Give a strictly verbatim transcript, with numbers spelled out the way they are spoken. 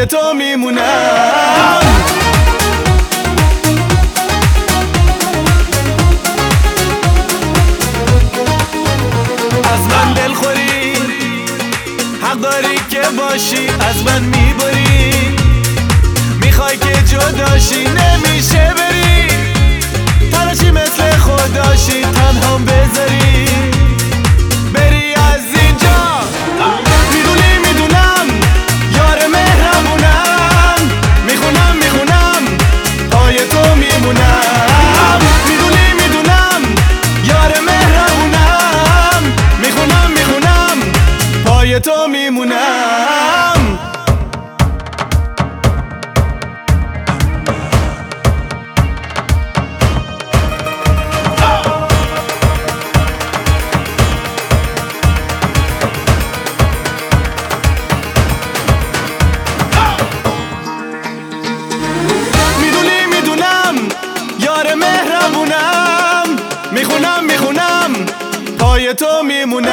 پای تو میمونم. از من دلخوری حق داری که باشی، از من میبری میخوای که جداشی، نمیشه بری تنهاشی مثل خوداشی، تنهام بذاری بری از اینجا. میدونی میدونم یار مهربونم، میخونم میخونم پای تو میمونم. میدونی میدونم یار مهربونم، میخونم میخونم پای تو میمونم. میخونم میخونم پای تو میمونم.